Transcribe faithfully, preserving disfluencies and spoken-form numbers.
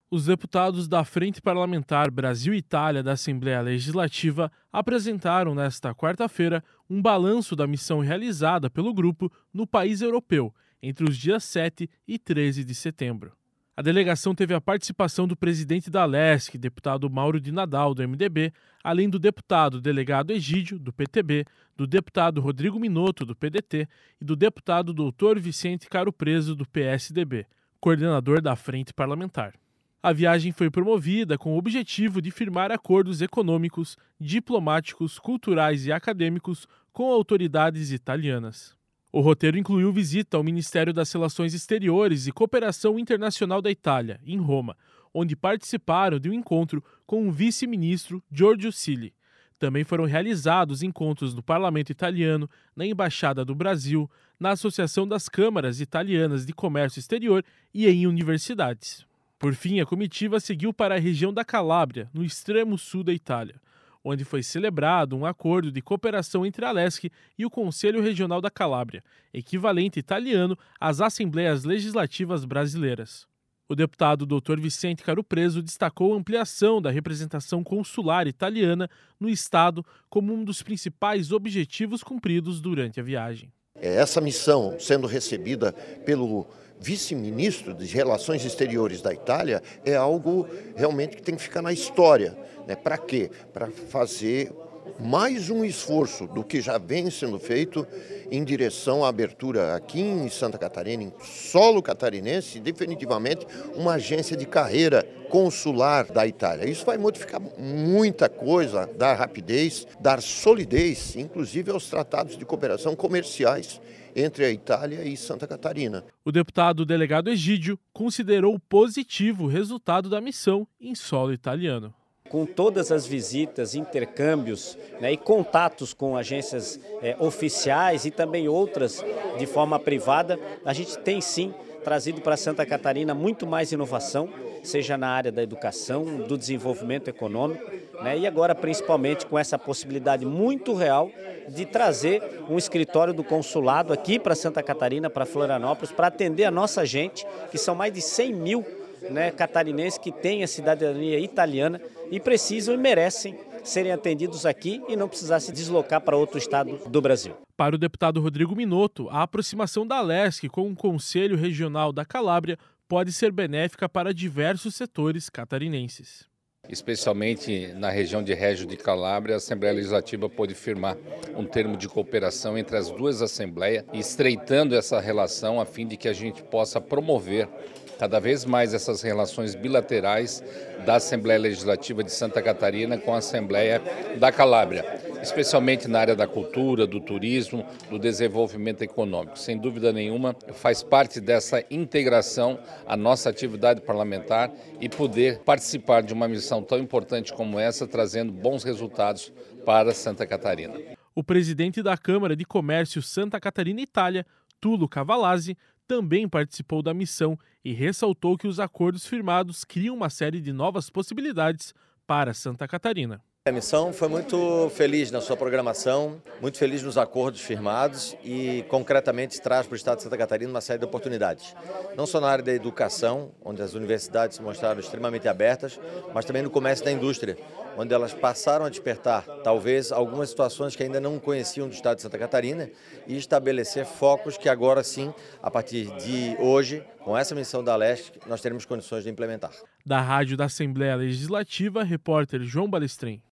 Os deputados da Frente Parlamentar Brasil-Itália da Assembleia Legislativa apresentaram nesta quarta-feira um balanço da missão realizada pelo grupo no país europeu entre os dias sete e treze de setembro. A delegação teve a participação do presidente da Lesc, deputado Mauro de Nadal, do M D B, além do deputado delegado Egídio, do P T B, do deputado Rodrigo Minotto, do P D T, e do deputado doutor Vicente Caro Preso, do P S D B, coordenador da Frente Parlamentar. A viagem foi promovida com o objetivo de firmar acordos econômicos, diplomáticos, culturais e acadêmicos com autoridades italianas. O roteiro incluiu visita ao Ministério das Relações Exteriores e Cooperação Internacional da Itália, em Roma, onde participaram de um encontro com o vice-ministro Giorgio Silli. Também foram realizados encontros no Parlamento Italiano, na Embaixada do Brasil, na Associação das Câmaras Italianas de Comércio Exterior e em universidades. Por fim, a comitiva seguiu para a região da Calábria, no extremo sul da Itália, onde foi celebrado um acordo de cooperação entre a Lesc e o Conselho Regional da Calábria, equivalente italiano às Assembleias Legislativas Brasileiras. O deputado doutor Vicente Caro Preso destacou a ampliação da representação consular italiana no estado como um dos principais objetivos cumpridos durante a viagem. Essa missão sendo recebida pelo vice-ministro de Relações Exteriores da Itália é algo realmente que tem que ficar na história. Né? Para quê? Para fazer mais um esforço do que já vem sendo feito em direção à abertura aqui em Santa Catarina, em solo catarinense, definitivamente uma agência de carreira consular da Itália. Isso vai modificar muita coisa, dar rapidez, dar solidez, inclusive aos tratados de cooperação comerciais entre a Itália e Santa Catarina. O deputado delegado Egídio considerou positivo o resultado da missão em solo italiano. Com todas as visitas, intercâmbios, né, e contatos com agências é, oficiais e também outras de forma privada, a gente tem sim trazido para Santa Catarina muito mais inovação, seja na área da educação, do desenvolvimento econômico, né, e agora principalmente com essa possibilidade muito real de trazer um escritório do consulado aqui para Santa Catarina, para Florianópolis, para atender a nossa gente, que são mais de cem mil né, catarinenses que têm a cidadania italiana e precisam e merecem serem atendidos aqui e não precisar se deslocar para outro estado do Brasil. Para o deputado Rodrigo Minotto, a aproximação da Lesc com o Conselho Regional da Calábria pode ser benéfica para diversos setores catarinenses. Especialmente na região de Reggio de Calabria, a Assembleia Legislativa pôde firmar um termo de cooperação entre as duas assembleias, estreitando essa relação a fim de que a gente possa promover cada vez mais essas relações bilaterais da Assembleia Legislativa de Santa Catarina com a Assembleia da Calábria, especialmente na área da cultura, do turismo, do desenvolvimento econômico. Sem dúvida nenhuma, faz parte dessa integração a nossa atividade parlamentar e poder participar de uma missão tão importante como essa, trazendo bons resultados para Santa Catarina. O presidente da Câmara de Comércio Santa Catarina Itália, Tullio Cavalazzi, também participou da missão e ressaltou que os acordos firmados criam uma série de novas possibilidades para Santa Catarina. A missão foi muito feliz na sua programação, muito feliz nos acordos firmados e concretamente traz para o estado de Santa Catarina uma série de oportunidades. Não só na área da educação, onde as universidades se mostraram extremamente abertas, mas também no comércio e da indústria, onde elas passaram a despertar talvez algumas situações que ainda não conheciam do estado de Santa Catarina e estabelecer focos que agora sim, a partir de hoje, com essa missão da Lesc, nós teremos condições de implementar. Da Rádio da Assembleia Legislativa, repórter João Balestrin.